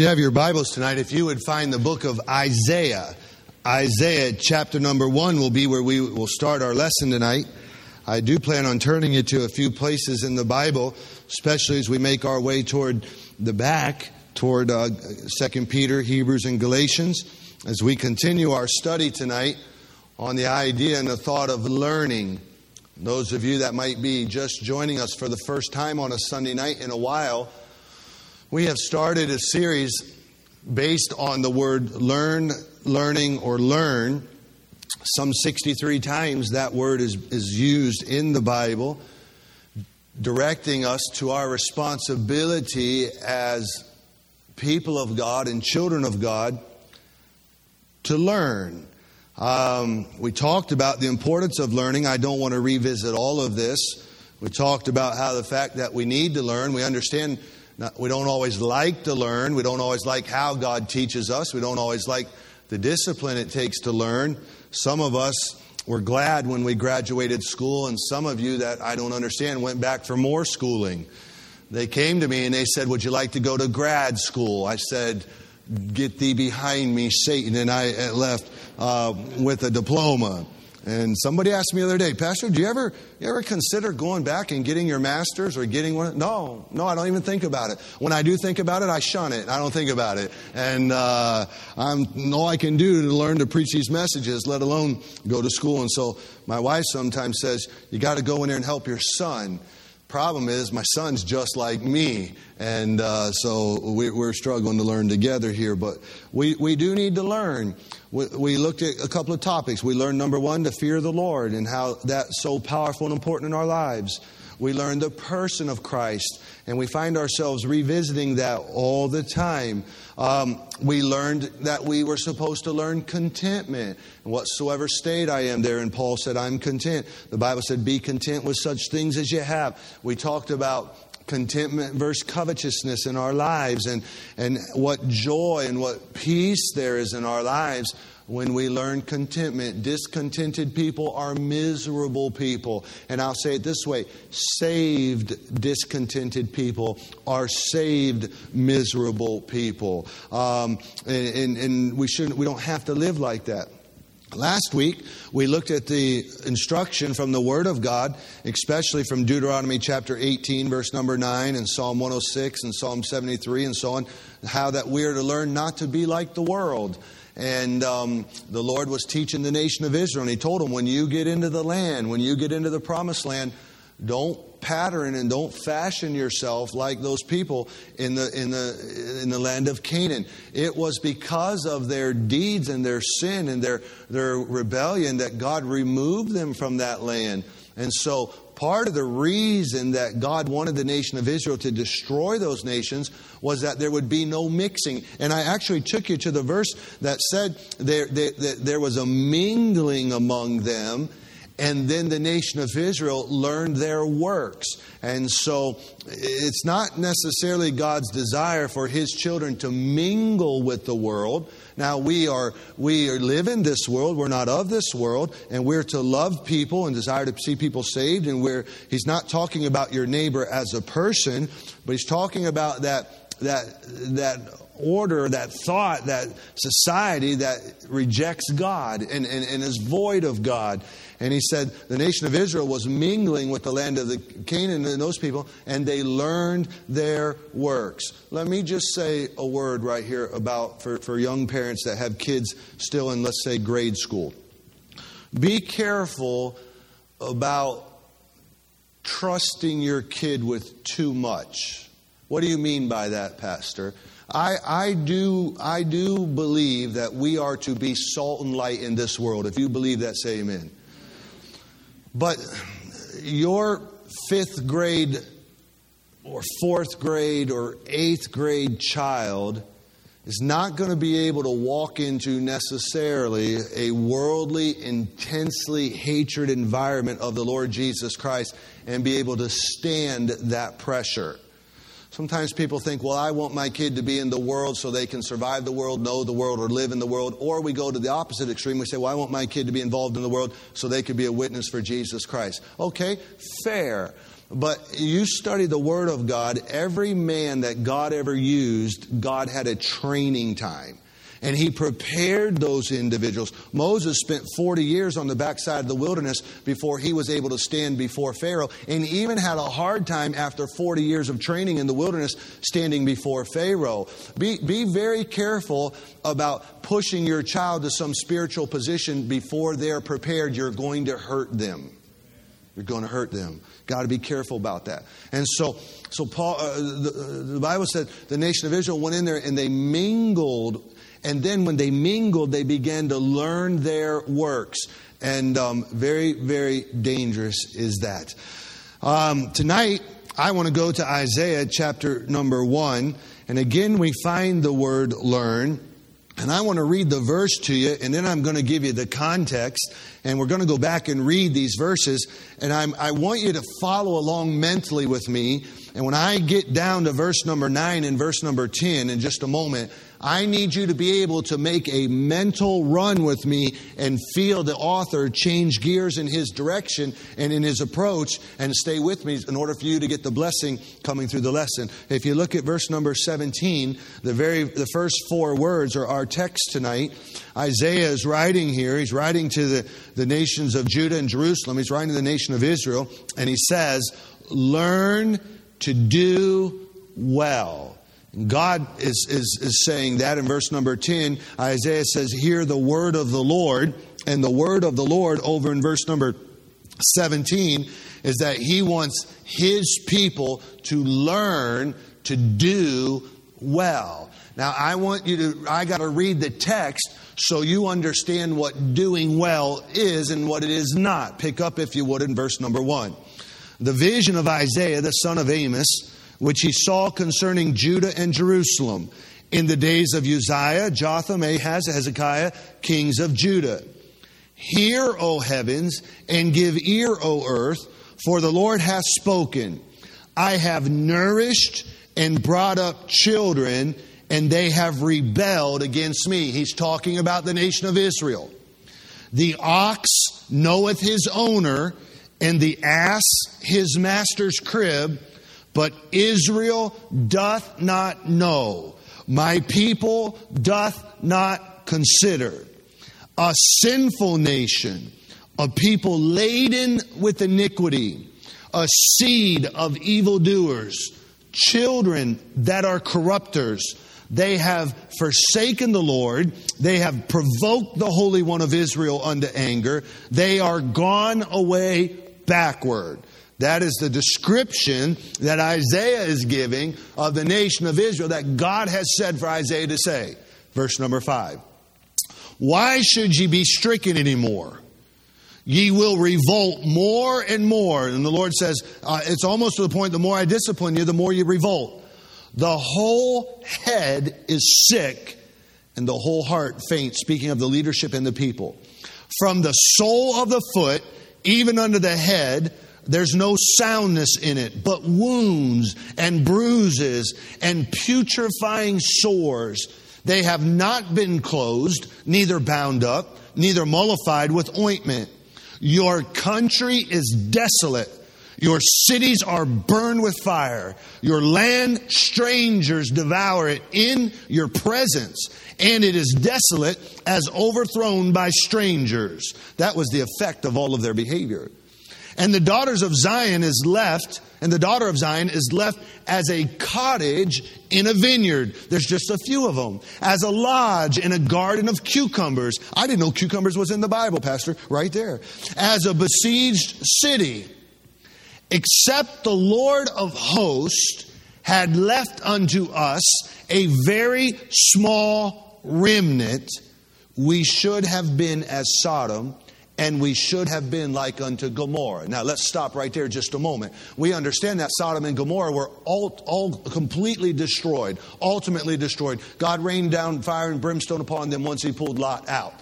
you have your Bibles tonight, if you would find the book of Isaiah. Isaiah chapter number 1 will be where we will start our lesson tonight. I do plan on turning you to a few places in the Bible, especially as we make our way toward the back, toward 2 Peter, Hebrews, and Galatians, as we continue our study tonight on the idea and the thought of learning. Those of you that might be just joining us for the first time on a Sunday night in a while, we have started a series based on the word learn, learning, or learn. Some 63 times that word is used in the Bible, directing us to our responsibility as people of God and children of God to learn. We talked about the importance of learning. I don't want to revisit all of this. We talked about how the fact that we need to learn, we understand. We don't always like to learn. We don't always like how God teaches us. We don't always like the discipline it takes to learn. Some of us were glad when we graduated school, and some of you that I don't understand went back for more schooling. They came to me and they said, "Would you like to go to grad school?" I said, "Get thee behind me, Satan." And I left with a diploma. And somebody asked me the other day, "Pastor, do you ever consider going back and getting your master's or getting one?" No, I don't even think about it. When I do think about it, I shun it. I don't think about it. And all I can do to learn to preach these messages, let alone go to school. And so my wife sometimes says, "You got to go in there and help your son." Problem is, my son's just like me, and so we're struggling to learn together here. But we do need to learn. We looked at a couple of topics. We learned, number one, to fear the Lord and how that's so powerful and important in our lives. We learned the person of Christ, and we find ourselves revisiting that all the time. We learned that we were supposed to learn contentment. And whatsoever state I am there, and Paul said, "I'm content." The Bible said, "Be content with such things as you have." We talked about contentment versus covetousness in our lives, and what joy and what peace there is in our lives when we learn contentment. Discontented people are miserable people. And I'll say it this way: saved discontented people are saved miserable people. And we don't have to live like that. Last week, we looked at the instruction from the Word of God, especially from Deuteronomy chapter 18, verse number 9, and Psalm 106, and Psalm 73, and so on, how that we are to learn not to be like the world. And the Lord was teaching the nation of Israel, and He told them, when you get into the land, when you get into the promised land, don't pattern and don't fashion yourself like those people in the land of Canaan. It was because of their deeds and their sin and their rebellion that God removed them from that land. And so part of the reason that God wanted the nation of Israel to destroy those nations was that there would be no mixing. And I actually took you to the verse that said there was a mingling among them. And then the nation of Israel learned their works. And so it's not necessarily God's desire for His children to mingle with the world. Now we live in this world. We're not of this world. And we're to love people and desire to see people saved. And He's not talking about your neighbor as a person, but He's talking about that order, that thought, that society that rejects God and is void of God. And He said the nation of Israel was mingling with the land of the Canaan and those people, and they learned their works. Let me just say a word right here about for young parents that have kids still in, let's say, grade school. Be careful about trusting your kid with too much. What do you mean by that, Pastor? I do believe that we are to be salt and light in this world. If you believe that, say amen. But your 5th grade or 4th grade or 8th grade child is not going to be able to walk into necessarily a worldly, intensely hatred environment of the Lord Jesus Christ and be able to stand that pressure. Sometimes people think, well, I want my kid to be in the world so they can survive the world, know the world, or live in the world. Or we go to the opposite extreme. We say, well, I want my kid to be involved in the world so they could be a witness for Jesus Christ. Okay, fair. But you study the Word of God, every man that God ever used, God had a training time. And He prepared those individuals. Moses spent 40 years on the backside of the wilderness before he was able to stand before Pharaoh. And he even had a hard time after 40 years of training in the wilderness standing before Pharaoh. Be very careful about pushing your child to some spiritual position before they're prepared. You're going to hurt them. You're going to hurt them. Got to be careful about that. And so Paul, the Bible said the nation of Israel went in there and they mingled. And then when they mingled, they began to learn their works. And very, very dangerous is that. Tonight, I want to go to Isaiah chapter number 1. And again, we find the word learn. And I want to read the verse to you, and then I'm going to give you the context. And we're going to go back and read these verses. And I want you to follow along mentally with me. And when I get down to verse number 9 and verse number 10 in just a moment, I need you to be able to make a mental run with me and feel the author change gears in his direction and in his approach, and stay with me in order for you to get the blessing coming through the lesson. If you look at verse number 17, the first 4 words are our text tonight. Isaiah is writing here. He's writing to the nations of Judah and Jerusalem. He's writing to the nation of Israel, and he says, learn to do well. God is saying that in verse number 10. Isaiah says, hear the word of the Lord. And the word of the Lord over in verse number 17 is that He wants His people to learn to do well. Now, I got to read the text so you understand what doing well is and what it is not. Pick up, if you would, in verse number 1. The vision of Isaiah, the son of Amos, which he saw concerning Judah and Jerusalem in the days of Uzziah, Jotham, Ahaz, Hezekiah, kings of Judah. Hear, O heavens, and give ear, O earth, for the Lord hath spoken. I have nourished and brought up children, and they have rebelled against me. He's talking about the nation of Israel. The ox knoweth his owner, and the ass his master's crib, but Israel doth not know. My people doth not consider. A sinful nation, a people laden with iniquity, a seed of evildoers, children that are corrupters. They have forsaken the Lord. They have provoked the Holy One of Israel unto anger. They are gone away backward. That is the description that Isaiah is giving of the nation of Israel that God has said for Isaiah to say. Verse number 5. Why should ye be stricken anymore? Ye will revolt more and more. And the Lord says, it's almost to the point, the more I discipline you, the more you revolt. The whole head is sick and the whole heart faint. Speaking of the leadership and the people. From the sole of the foot, even unto the head, there's no soundness in it, but wounds and bruises and putrefying sores. They have not been closed, neither bound up, neither mollified with ointment. Your country is desolate. Your cities are burned with fire. Your land, strangers devour it in your presence. And it is desolate as overthrown by strangers. That was the effect of all of their behavior. And the daughters of Zion is left, and the daughter of Zion is left as a cottage in a vineyard. There's just a few of them. As a lodge in a garden of cucumbers. I didn't know cucumbers was in the Bible, Pastor. Right there. As a besieged city. Except the Lord of hosts had left unto us a very small remnant, we should have been as Sodom, and we should have been like unto Gomorrah. Now let's stop right there just a moment. We understand that Sodom and Gomorrah were all completely destroyed, ultimately destroyed. God rained down fire and brimstone upon them once He pulled Lot out.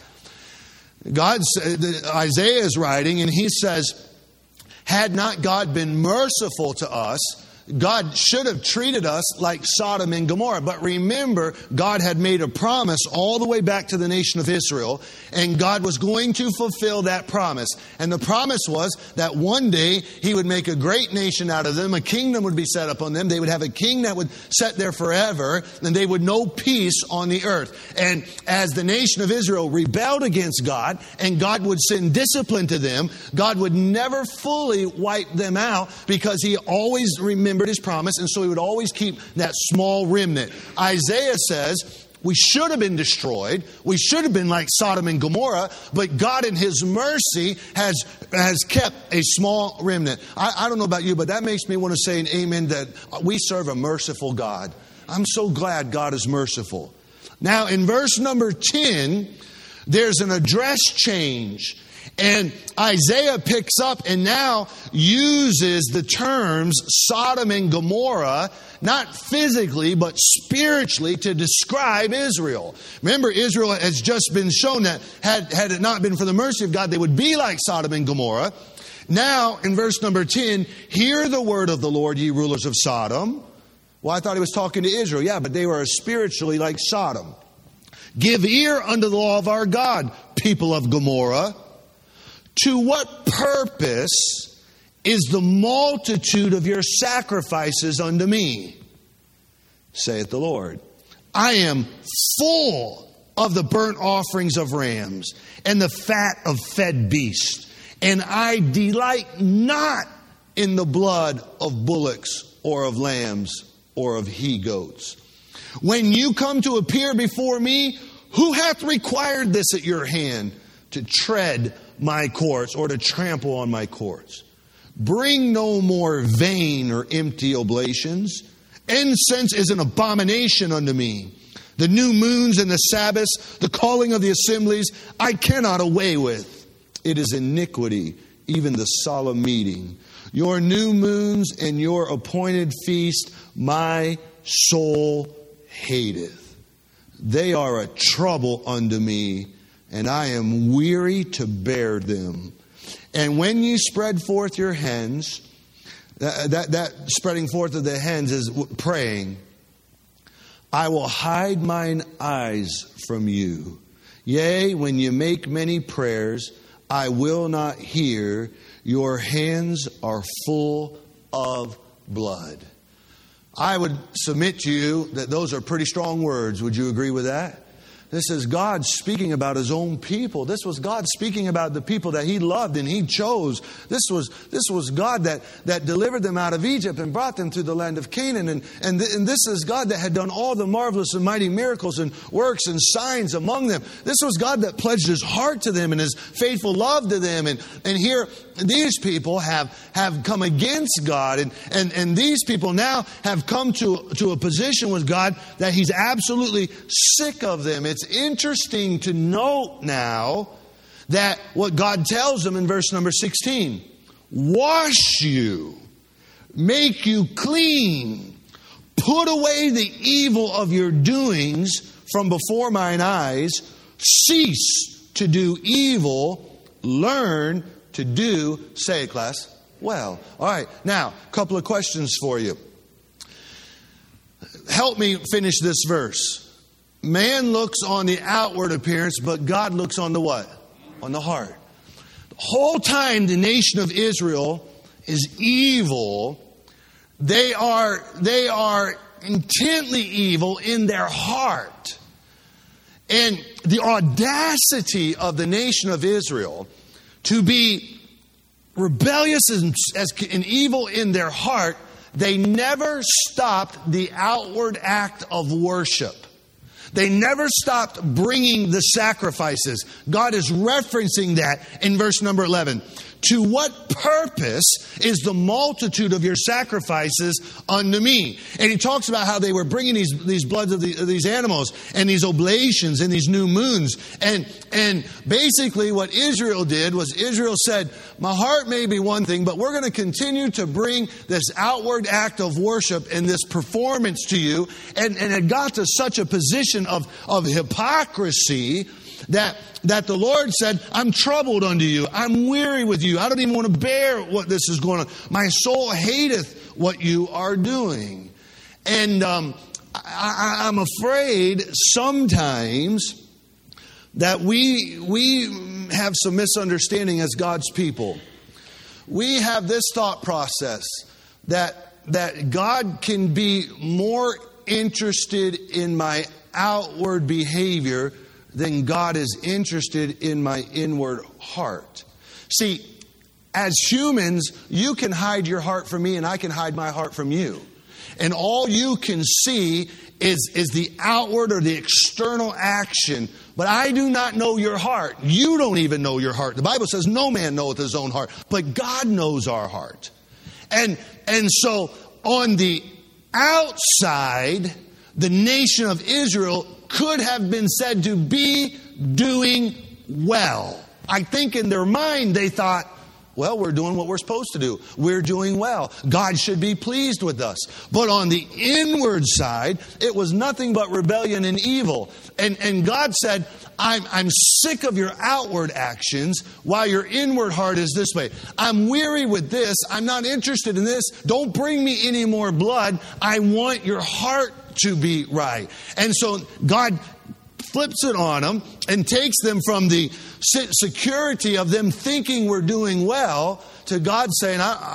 Isaiah is writing, and he says, had not God been merciful to us, God should have treated us like Sodom and Gomorrah. But remember, God had made a promise all the way back to the nation of Israel, and God was going to fulfill that promise. And the promise was that one day He would make a great nation out of them. A kingdom would be set up on them. They would have a king that would sit there forever, and they would know peace on the earth. And as the nation of Israel rebelled against God, and God would send discipline to them, God would never fully wipe them out, because He always remembered His promise, and so He would always keep that small remnant. Isaiah says, we should have been destroyed. We should have been like Sodom and Gomorrah, but God in His mercy has kept a small remnant. I don't know about you, but that makes me want to say an amen that we serve a merciful God. I'm so glad God is merciful. Now, in verse number 10, there's an address change. And Isaiah picks up and now uses the terms Sodom and Gomorrah, not physically, but spiritually, to describe Israel. Remember, Israel has just been shown that had it not been for the mercy of God, they would be like Sodom and Gomorrah. Now, in verse number 10, hear the word of the Lord, ye rulers of Sodom. Well, I thought He was talking to Israel. Yeah, but they were spiritually like Sodom. Give ear unto the law of our God, people of Gomorrah. To what purpose is the multitude of your sacrifices unto me? Saith the Lord. I am full of the burnt offerings of rams and the fat of fed beasts, and I delight not in the blood of bullocks or of lambs or of he-goats. When you come to appear before me, who hath required this at your hand, to tread my courts, or to trample on my courts? Bring no more vain or empty oblations. Incense is an abomination unto me. The new moons and the Sabbaths, the calling of the assemblies, I cannot away with. It is iniquity, even the solemn meeting. Your new moons and your appointed feast, my soul hateth. They are a trouble unto me, and I am weary to bear them. And when ye spread forth your hands, that spreading forth of the hands is praying. I will hide mine eyes from you. Yea, when you make many prayers, I will not hear. Your hands are full of blood. I would submit to you that those are pretty strong words. Would you agree with that? This is God speaking about His own people. This was God speaking about the people that He loved and He chose. This was God that delivered them out of Egypt and brought them through the land of Canaan. And this is God that had done all the marvelous and mighty miracles and works and signs among them. This was God that pledged His heart to them and His faithful love to them. And here these people have come against God. And these people now have come to a position with God that He's absolutely sick of them. It's interesting to note now that what God tells them in verse number 16, wash you, make you clean, put away the evil of your doings from before mine eyes, cease to do evil, learn to do, say it class, well. All right, now, a couple of questions for you. Help me finish this verse. Man looks on the outward appearance, but God looks on the what? On the heart. The whole time the nation of Israel is evil, they are intently evil in their heart. And the audacity of the nation of Israel to be rebellious and evil in their heart, they never stopped the outward act of worship. They never stopped bringing the sacrifices. God is referencing that in verse number 11. To what purpose is the multitude of your sacrifices unto me? And he talks about how they were bringing these bloods of these animals and these oblations and these new moons. And basically what Israel did was Israel said, my heart may be one thing, but we're going to continue to bring this outward act of worship and this performance to you. And it got to such a position of hypocrisy that the Lord said, I'm troubled unto you. I'm weary with you. I don't even want to bear what this is going on. My soul hateth what you are doing. And I'm afraid sometimes that we have some misunderstanding as God's people. We have this thought process that God can be more interested in my outward behavior than God is interested in my inward heart. See, as humans, you can hide your heart from me and I can hide my heart from you. And all you can see is the outward or the external action. But I do not know your heart. You don't even know your heart. The Bible says no man knoweth his own heart. But God knows our heart. And so on the outside, the nation of Israel could have been said to be doing well. I think in their mind they thought, well, we're doing what we're supposed to do. We're doing well. God should be pleased with us. But on the inward side, it was nothing but rebellion and evil. And God said, I'm sick of your outward actions while your inward heart is this way. I'm weary with this. I'm not interested in this. Don't bring me any more blood. I want your heart to be right. And so God flips it on them and takes them from the security of them thinking we're doing well to God saying,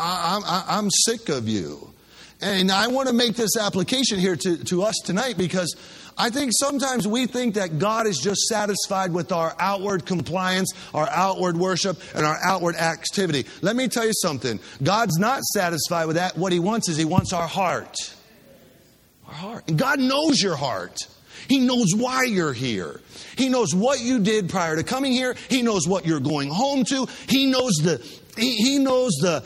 I'm sick of you. And I want to make this application here to us tonight, because I think sometimes we think that God is just satisfied with our outward compliance, our outward worship, and our outward activity. Let me tell you something. God's not satisfied with that. What He wants is He wants our heart. Our heart. And God knows your heart. He knows why you're here. He knows what you did prior to coming here. He knows what you're going home to. He knows He knows the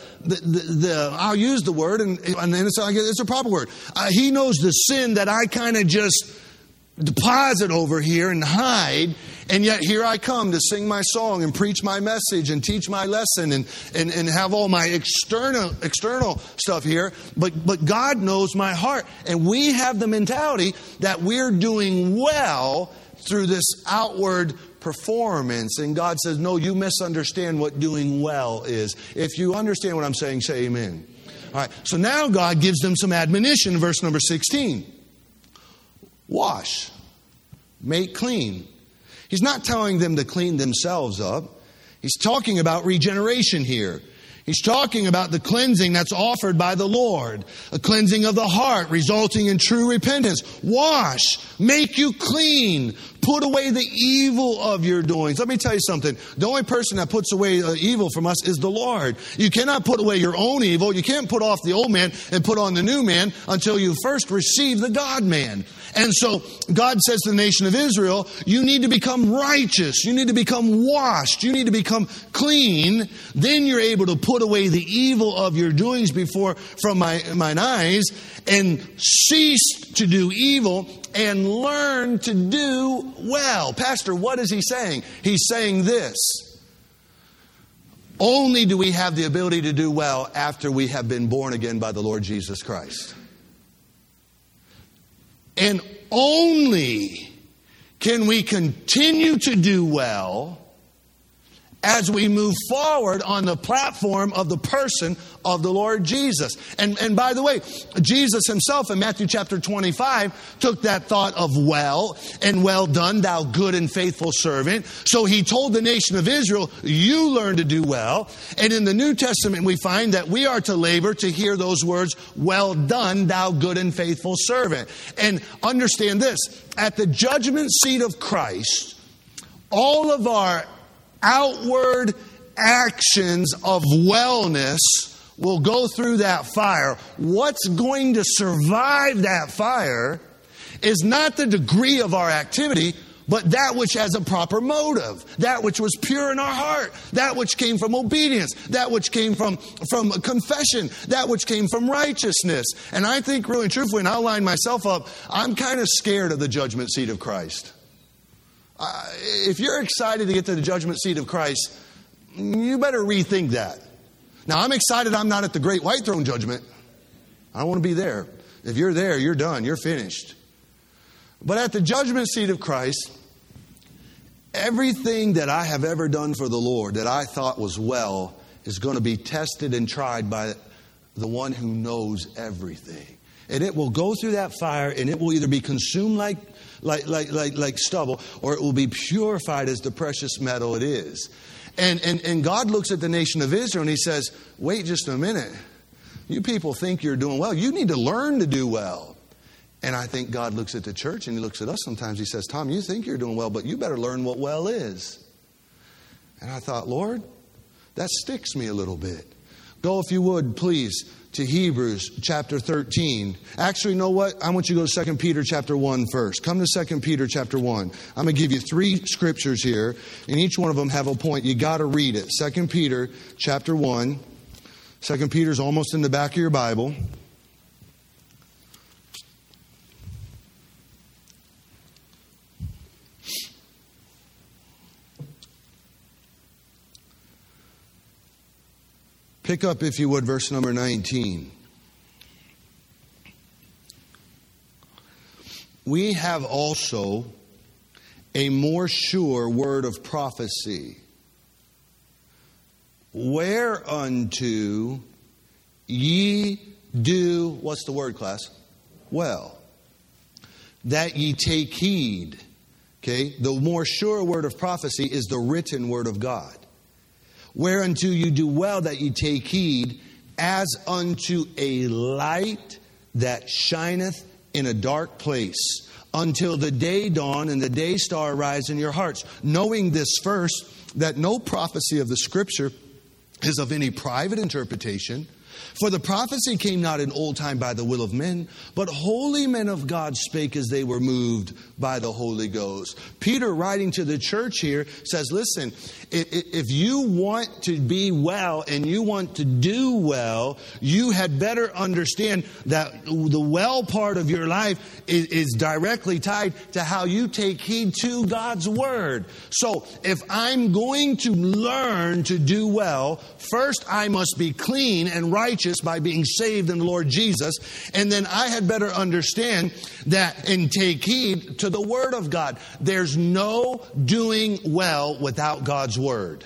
I'll use the word, and it's a proper word. He knows the sin that I kind of just deposit over here and hide, and yet here I come to sing my song and preach my message and teach my lesson and have all my external stuff here. But God knows my heart, and we have the mentality that we're doing well through this outward performance. And God says, no, you misunderstand what doing well is. If you understand what I'm saying, say amen. All right. So now God gives them some admonition in verse number 16. Wash, make clean. He's not telling them to clean themselves up. He's talking about regeneration here. He's talking about the cleansing that's offered by the Lord. A cleansing of the heart resulting in true repentance. Wash, make you clean. Put away the evil of your doings. Let me tell you something. The only person that puts away evil from us is the Lord. You cannot put away your own evil. You can't put off the old man and put on the new man until you first receive the God man. And so God says to the nation of Israel, you need to become righteous. You need to become washed. You need to become clean. Then you're able to put away the evil of your doings from mine eyes and cease to do evil and learn to do well. Pastor, what is he saying? He's saying this. Only do we have the ability to do well after we have been born again by the Lord Jesus Christ. And only can we continue to do well as we move forward on the platform of the person of the Lord Jesus. And by the way, Jesus himself in Matthew chapter 25 took that thought of well and well done, thou good and faithful servant. So he told the nation of Israel, you learn to do well. And in the New Testament, we find that we are to labor to hear those words, well done, thou good and faithful servant. And understand this, at the judgment seat of Christ, all of our outward actions of wellness will go through that fire. What's going to survive that fire is not the degree of our activity, but that which has a proper motive, that which was pure in our heart, that which came from obedience, that which came from confession, that which came from righteousness. And I think really truthfully, and I'll line myself up, I'm kind of scared of the judgment seat of Christ. If you're excited to get to the judgment seat of Christ, you better rethink that. Now, I'm excited I'm not at the great white throne judgment. I don't want to be there. If you're there, you're done. You're finished. But at the judgment seat of Christ, everything that I have ever done for the Lord that I thought was well is going to be tested and tried by the one who knows everything. And it will go through that fire, and it will either be consumed like stubble, or it will be purified as the precious metal it is. And God looks at the nation of Israel and He says, wait just a minute. You people think you're doing well. You need to learn to do well. And I think God looks at the church and He looks at us sometimes. He says, Tom, you think you're doing well, but you better learn what well is. And I thought, Lord, that sticks me a little bit. Go, if you would, please, to Hebrews chapter 13. Actually, you know what? I want you to go to 2 Peter chapter 1 first. Come to 2 Peter chapter 1. I'm going to give you 3 scriptures here, and each one of them have a point. You got to read it. 2 Peter chapter 1. 2 Peter's almost in the back of your Bible. Pick up, if you would, verse number 19. We have also a more sure word of prophecy, whereunto ye do, what's the word, class? Well, that ye take heed. Okay, the more sure word of prophecy is the written word of God. Whereunto you do well that ye take heed, as unto a light that shineth in a dark place, until the day dawn and the day star rise in your hearts. Knowing this first, that no prophecy of the Scripture is of any private interpretation. For the prophecy came not in old time by the will of men, but holy men of God spake as they were moved by the Holy Ghost. Peter, writing to the church here, says, listen, if you want to be well and you want to do well, you had better understand that the well part of your life is directly tied to how you take heed to God's Word. So if I'm going to learn to do well, first I must be clean and righteous by being saved in the Lord Jesus. And then I had better understand that and take heed to the Word of God. There's no doing well without God's Word.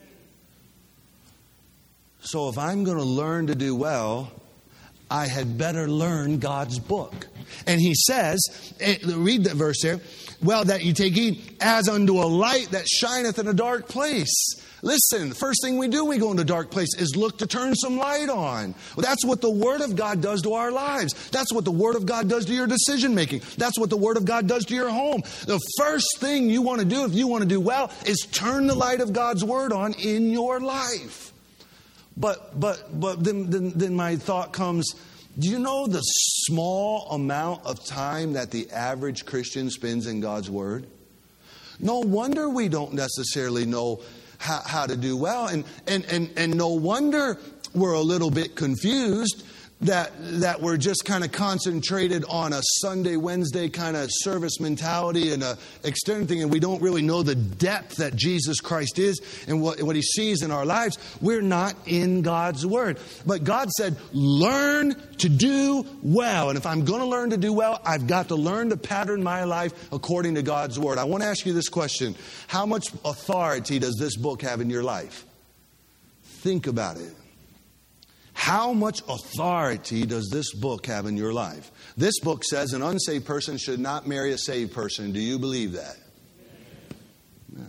So if I'm going to learn to do well, I had better learn God's book. And he says, read that verse there, well, that you take heed as unto a light that shineth in a dark place. Listen, the first thing we do when we go into a dark place is look to turn some light on. Well, that's what the Word of God does to our lives. That's what the Word of God does to your decision making. That's what the Word of God does to your home. The first thing you want to do if you want to do well is turn the light of God's Word on in your life. But then my thought comes, do you know the small amount of time that the average Christian spends in God's Word? No wonder we don't necessarily know how to do well. And no wonder we're a little bit confused that we're just kind of concentrated on a Sunday, Wednesday kind of service mentality and a external thing, and we don't really know the depth that Jesus Christ is and what He sees in our lives. We're not in God's Word. But God said, learn to do well. And if I'm going to learn to do well, I've got to learn to pattern my life according to God's Word. I want to ask you this question. How much authority does this book have in your life? Think about it. How much authority does this book have in your life? This book says an unsaved person should not marry a saved person. Do you believe that? Yeah.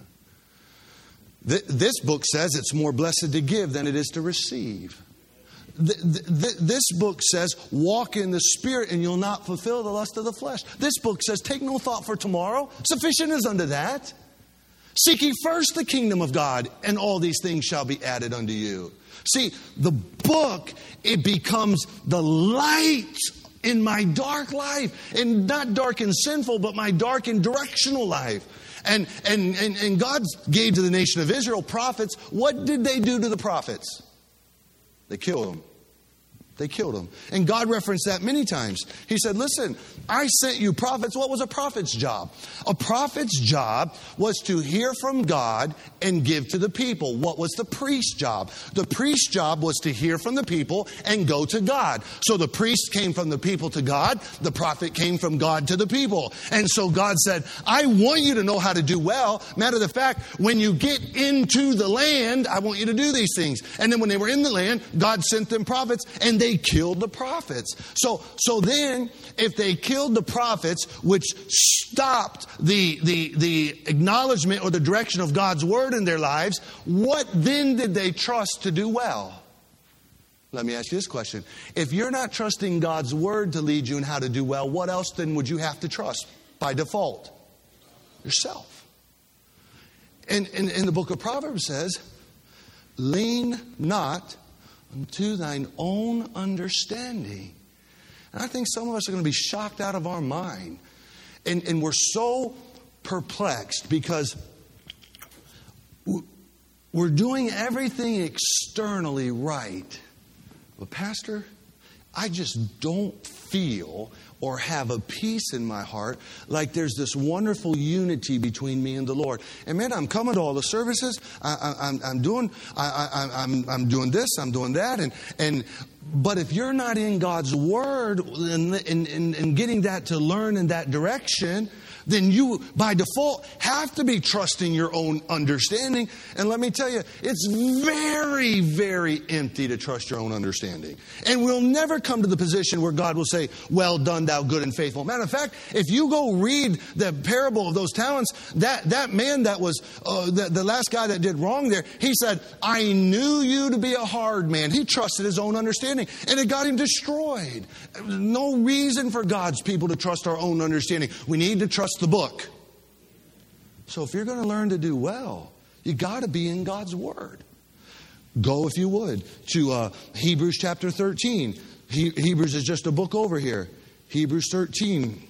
This book says it's more blessed to give than it is to receive. This book says walk in the Spirit and you'll not fulfill the lust of the flesh. This book says take no thought for tomorrow. Sufficient is unto that. Seek ye first the kingdom of God, and all these things shall be added unto you. See, the book, it becomes the light in my dark life. And not dark and sinful, but my dark and directional life. And God gave to the nation of Israel prophets. What did they do to the prophets? They killed them. They killed him. And God referenced that many times. He said, listen, I sent you prophets. What was a prophet's job? A prophet's job was to hear from God and give to the people. What was the priest's job? The priest's job was to hear from the people and go to God. So the priest came from the people to God. The prophet came from God to the people. And so God said, I want you to know how to do well. Matter of fact, when you get into the land, I want you to do these things. And then when they were in the land, God sent them prophets, and they killed the prophets. So then, if they killed the prophets, which stopped the acknowledgement or the direction of God's word in their lives, what then did they trust to do well? Let me ask you this question. If you're not trusting God's word to lead you in how to do well, what else then would you have to trust by default? Yourself. And the book of Proverbs says, lean not unto thine own understanding. And I think some of us are going to be shocked out of our mind. And we're so perplexed because we're doing everything externally right. But Pastor, I just don't feel or have a peace in my heart like there's this wonderful unity between me and the Lord. And man, I'm coming to all the services. I'm doing this. I'm doing that. But if you're not in God's word and getting that to learn in that direction, then you, by default, have to be trusting your own understanding. And let me tell you, it's very, very empty to trust your own understanding. And we'll never come to the position where God will say, well done, thou good and faithful. Matter of fact, if you go read the parable of those talents, that man that was the last guy that did wrong there, he said, I knew you to be a hard man. He trusted his own understanding, and it got him destroyed. No reason for God's people to trust our own understanding. We need to trust the book. So if you're going to learn to do well, you got to be in God's word. Go, if you would, to Hebrews chapter 13. Hebrews is just a book over here. Hebrews 13.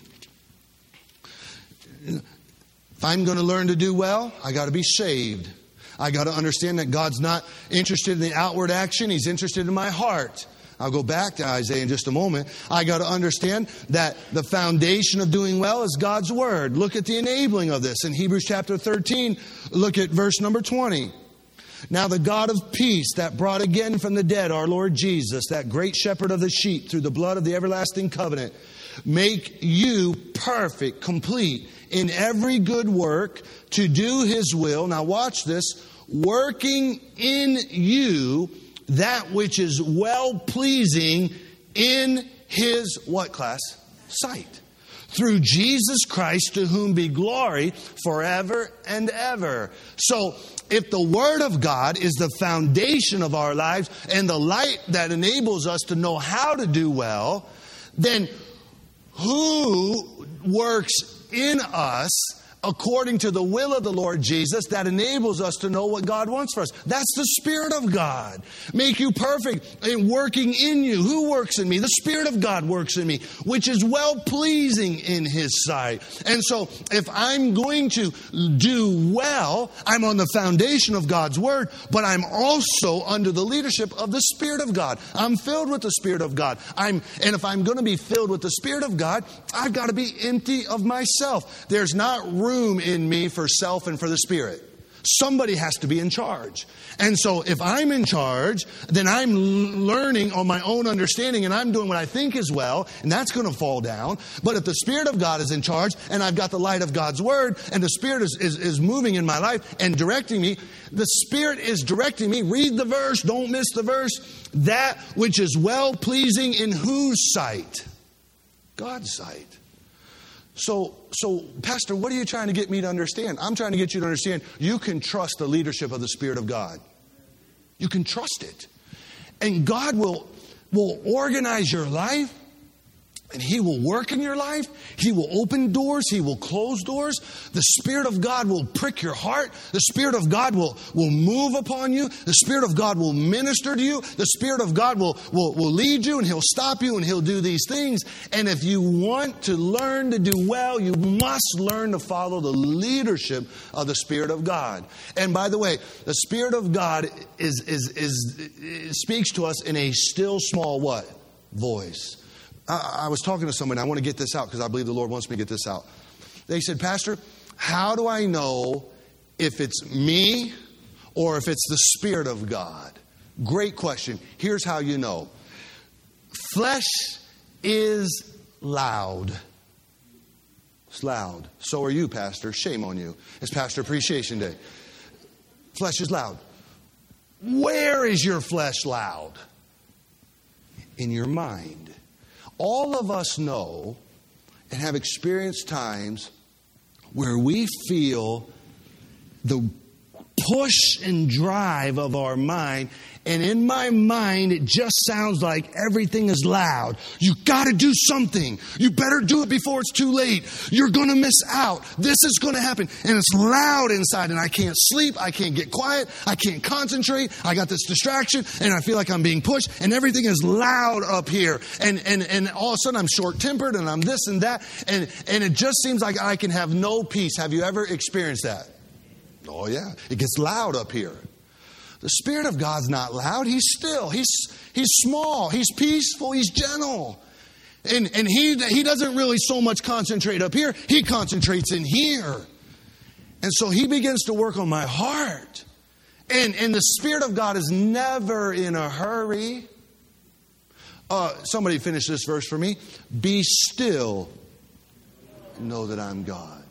If I'm going to learn to do well, I got to be saved. I got to understand that God's not interested in the outward action. He's interested in my heart. I'll go back to Isaiah in just a moment. I got to understand that the foundation of doing well is God's word. Look at the enabling of this. In Hebrews chapter 13, look at verse number 20. Now the God of peace that brought again from the dead our Lord Jesus, that great shepherd of the sheep, through the blood of the everlasting covenant, make you perfect, complete in every good work to do his will. Now watch this. Working in you that which is well-pleasing in his, what class? Sight. Through Jesus Christ, to whom be glory forever and ever. So, if the Word of God is the foundation of our lives and the light that enables us to know how to do well, then who works in us according to the will of the Lord Jesus that enables us to know what God wants for us? That's the Spirit of God. Make you perfect in working in you. Who works in me? The Spirit of God works in me, which is well-pleasing in his sight. And so if I'm going to do well, I'm on the foundation of God's Word, but I'm also under the leadership of the Spirit of God. I'm filled with the Spirit of God. And if I'm going to be filled with the Spirit of God, I've got to be empty of myself. There's not room in me for self and for the Spirit. Somebody has to be in charge. And so if I'm in charge, then I'm learning on my own understanding and I'm doing what I think is well, and that's going to fall down. But if the Spirit of God is in charge and I've got the light of God's Word and the Spirit is moving in my life and directing me, the Spirit is directing me. Read the verse, don't miss the verse. That which is well-pleasing in whose sight? God's sight. So, Pastor, what are you trying to get me to understand? I'm trying to get you to understand you can trust the leadership of the Spirit of God. You can trust it. And God will organize your life. And he will work in your life. He will open doors. He will close doors. The Spirit of God will prick your heart. The Spirit of God will move upon you. The Spirit of God will minister to you. The Spirit of God will lead you, and he'll stop you, and he'll do these things. And if you want to learn to do well, you must learn to follow the leadership of the Spirit of God. And by the way, the Spirit of God speaks to us in a still small what? voice. I was talking to somebody. I want to get this out because I believe the Lord wants me to get this out. They said, Pastor, how do I know if it's me or if it's the Spirit of God? Great question. Here's how you know. Flesh is loud. It's loud. So are you, Pastor. Shame on you. It's Pastor Appreciation Day. Flesh is loud. Where is your flesh loud? In your mind. All of us know and have experienced times where we feel the push and drive of our mind. And in my mind, it just sounds like everything is loud. You got to do something. You better do it before it's too late. You're going to miss out. This is going to happen. And it's loud inside and I can't sleep. I can't get quiet. I can't concentrate. I got this distraction and I feel like I'm being pushed and everything is loud up here. And all of a sudden I'm short-tempered and I'm this and that. And it just seems like I can have no peace. Have you ever experienced that? Oh yeah. It gets loud up here. The Spirit of God's not loud. He's still. He's small. He's peaceful. He's gentle. And he doesn't really so much concentrate up here. He concentrates in here. And so he begins to work on my heart. And the Spirit of God is never in a hurry. Somebody finish this verse for me. Be still. Know that I'm God.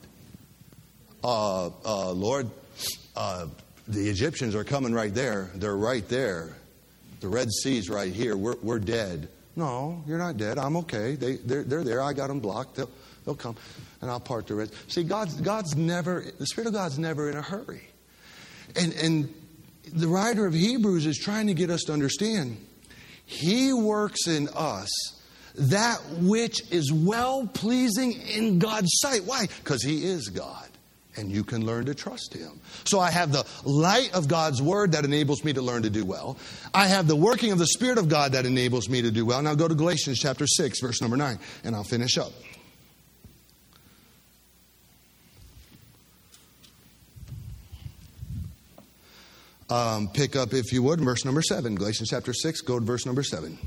Lord, the Egyptians are coming right there. They're right there. The Red Sea's right here. We're dead. No, you're not dead. I'm okay. They're there. I got them blocked. They'll come, and I'll part the Red. See, God's never. The Spirit of God's never in a hurry. And the writer of Hebrews is trying to get us to understand. He works in us that which is well pleasing in God's sight. Why? Because He is God. And you can learn to trust Him. So I have the light of God's Word that enables me to learn to do well. I have the working of the Spirit of God that enables me to do well. Now go to Galatians chapter 6, verse number 9, and I'll finish up. Pick up, if you would, verse number 7. Galatians chapter 6, go to verse number 7.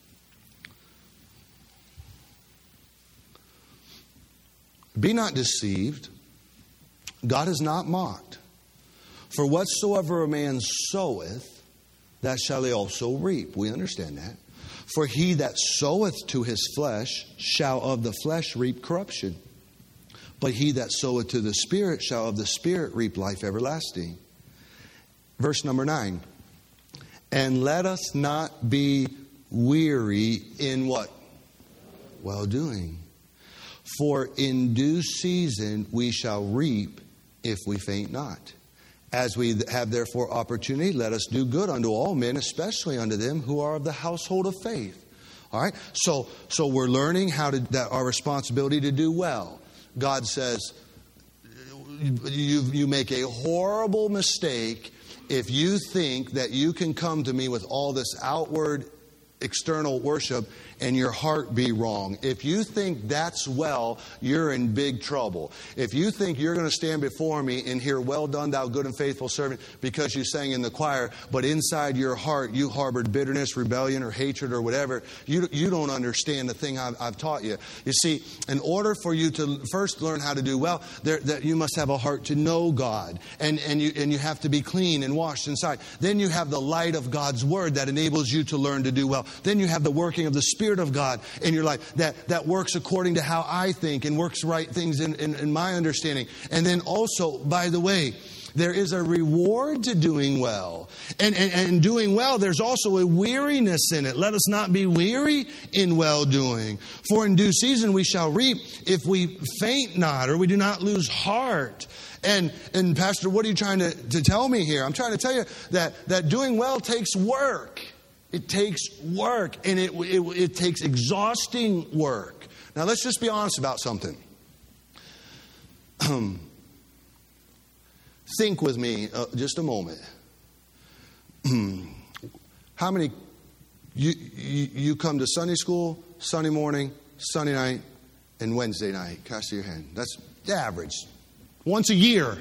Be not deceived. God is not mocked. For whatsoever a man soweth, that shall he also reap. We understand that. For he that soweth to his flesh shall of the flesh reap corruption. But he that soweth to the Spirit shall of the Spirit reap life everlasting. Verse number 9. And let us not be weary in what? Well doing. For in due season we shall reap if we faint not. As we have therefore opportunity, let us do good unto all men, especially unto them who are of the household of faith. All right? So we're learning that our responsibility to do well. God says, you make a horrible mistake if you think that you can come to me with all this outward external worship and your heart be wrong. If you think that's well, you're in big trouble. If you think you're going to stand before me and hear, well done, thou good and faithful servant, because you sang in the choir, but inside your heart you harbored bitterness, rebellion, or hatred, or whatever, you don't understand the thing I've taught you. You see, in order for you to first learn how to do well, that you must have a heart to know God, and you have to be clean and washed inside. Then you have the light of God's Word that enables you to learn to do well. Then you have the working of the Spirit of God in your life that works according to how I think and works right things in my understanding. And then also, by the way, there is a reward to doing well. And doing well, there's also a weariness in it. Let us not be weary in well-doing. For in due season we shall reap if we faint not, or we do not lose heart. And Pastor, what are you trying to tell me here? I'm trying to tell you that doing well takes work. It takes work, and it takes exhausting work. Now, let's just be honest about something. Think with me just a moment. How many, you come to Sunday school, Sunday morning, Sunday night, and Wednesday night? Can I see your hand? That's the average. Once a year.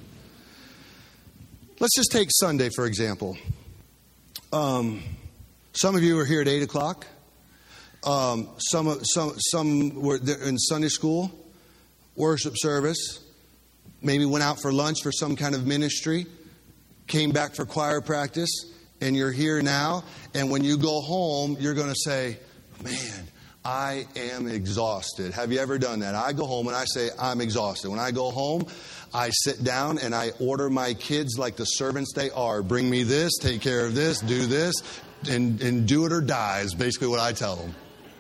Let's just take Sunday, for example. Some of you were here at 8 o'clock. Some were there in Sunday school, worship service. Maybe went out for lunch for some kind of ministry. Came back for choir practice. And you're here now. And when you go home, you're going to say, man, I am exhausted. Have you ever done that? I go home and I say, I'm exhausted. When I go home, I sit down and I order my kids like the servants they are. Bring me this, take care of this, do this, and do it or die is basically what I tell them.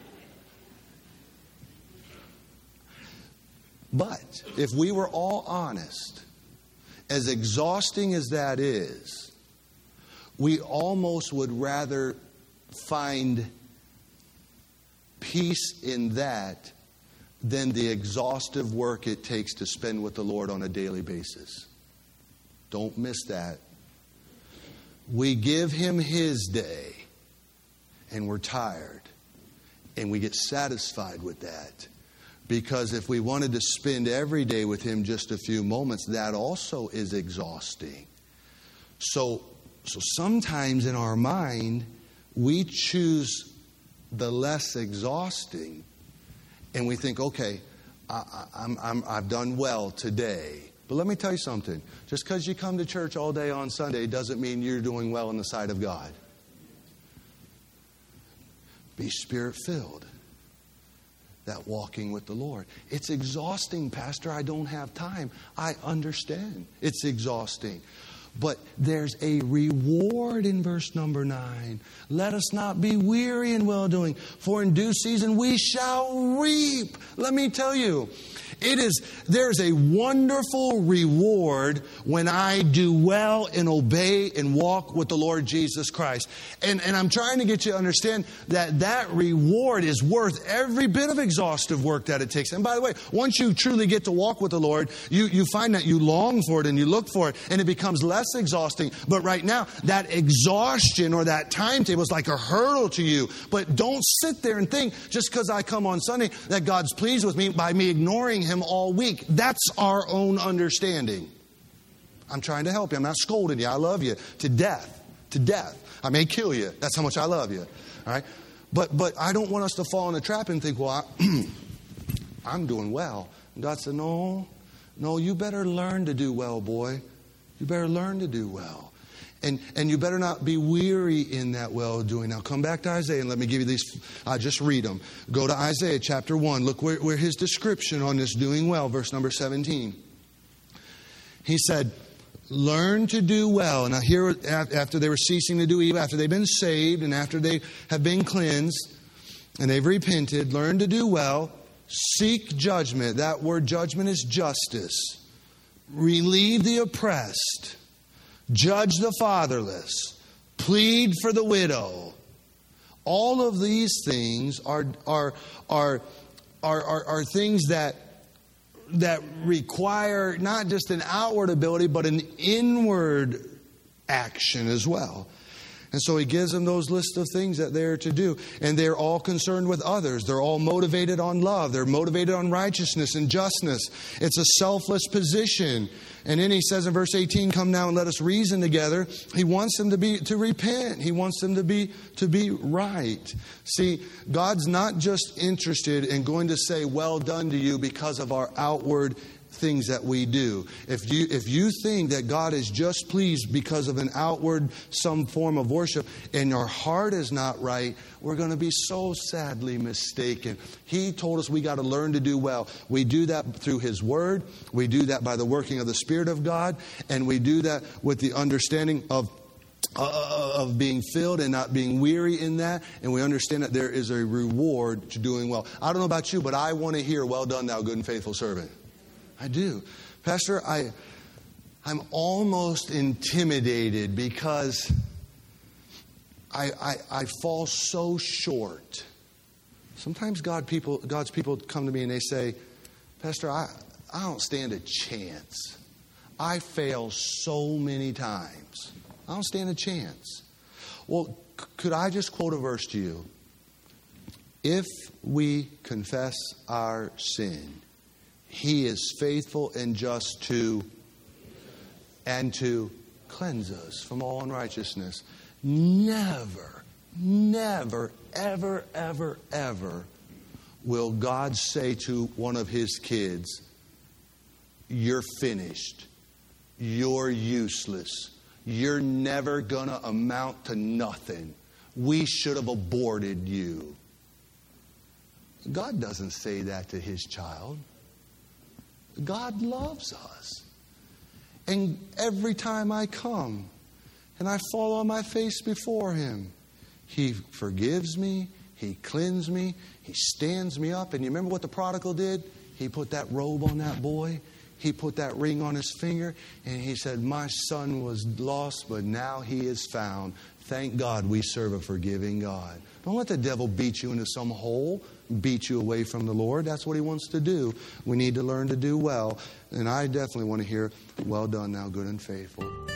But if we were all honest, as exhausting as that is, we almost would rather find peace in that than the exhaustive work it takes to spend with the Lord on a daily basis. Don't miss that. We give Him His day and we're tired and we get satisfied with that. Because if we wanted to spend every day with Him just a few moments, that also is exhausting. So sometimes in our mind, we choose the less exhausting, and we think, okay, I've done well today. But let me tell you something. Just because you come to church all day on Sunday doesn't mean you're doing well in the sight of God. Be Spirit-filled. That walking with the Lord. It's exhausting, Pastor. I don't have time. I understand. It's exhausting. But there's a reward in verse number 9. Let us not be weary in well-doing, for in due season we shall reap. Let me tell you, there's a wonderful reward when I do well and obey and walk with the Lord Jesus Christ. And I'm trying to get you to understand that reward is worth every bit of exhaustive work that it takes. And by the way, once you truly get to walk with the Lord, you find that you long for it and you look for it, and it becomes less exhausting. But right now, that exhaustion or that timetable is like a hurdle to you. But don't sit there and think, just because I come on Sunday, that God's pleased with me by me ignoring Him all week. That's our own understanding. I'm trying to help you. I'm not scolding you. I love you to death. To death. I may kill you. That's how much I love you. All right? But I don't want us to fall in the trap and think, well, I'm doing well. And God said, no, you better learn to do well, boy. You better learn to do well. And you better not be weary in that well-doing. Now come back to Isaiah and let me give you these. Just read them. Go to Isaiah chapter 1. Look where his description on this doing well, verse number 17. He said, learn to do well. Now here, after they were ceasing to do evil, after they've been saved and after they have been cleansed and they've repented, learn to do well. Seek judgment. That word judgment is justice. Relieve the oppressed. Judge the fatherless. Plead for the widow. All of these things are things that require not just an outward ability, but an inward action as well. And so he gives them those lists of things that they're to do. And they're all concerned with others. They're all motivated on love. They're motivated on righteousness and justness. It's a selfless position. And then he says in verse 18, come now and let us reason together. He wants them to repent. He wants them to be right. See, God's not just interested in going to say, well done to you because of our outward things that we do. If you think that God is just pleased because of an outward, some form of worship, and your heart is not right, we're going to be so sadly mistaken. He told us we got to learn to do well. We do that through His Word. We do that by the working of the Spirit of God. And we do that with the understanding of being filled and not being weary in that. And we understand that there is a reward to doing well. I don't know about you, but I want to hear, well done, thou good and faithful servant. I do. Pastor, I'm almost intimidated because I fall so short. Sometimes God's people come to me and they say, Pastor, I don't stand a chance. I fail so many times. I don't stand a chance. Well, could I just quote a verse to you? If we confess our sin, He is faithful and just to cleanse us from all unrighteousness. Never Never, ever, ever, ever will God say to one of His kids, you're finished. You're useless. You're never going to amount to nothing. We should have aborted you. God doesn't say that to His child. God loves us. And every time I come and I fall on my face before Him, He forgives me. He cleanses me. He stands me up. And you remember what the prodigal did? He put that robe on that boy. He put that ring on his finger. And he said, my son was lost, but now he is found. Thank God we serve a forgiving God. Don't let the devil beat you into some hole, beat you away from the Lord. That's what he wants to do. We need to learn to do well. And I definitely want to hear, well done, thou good and faithful.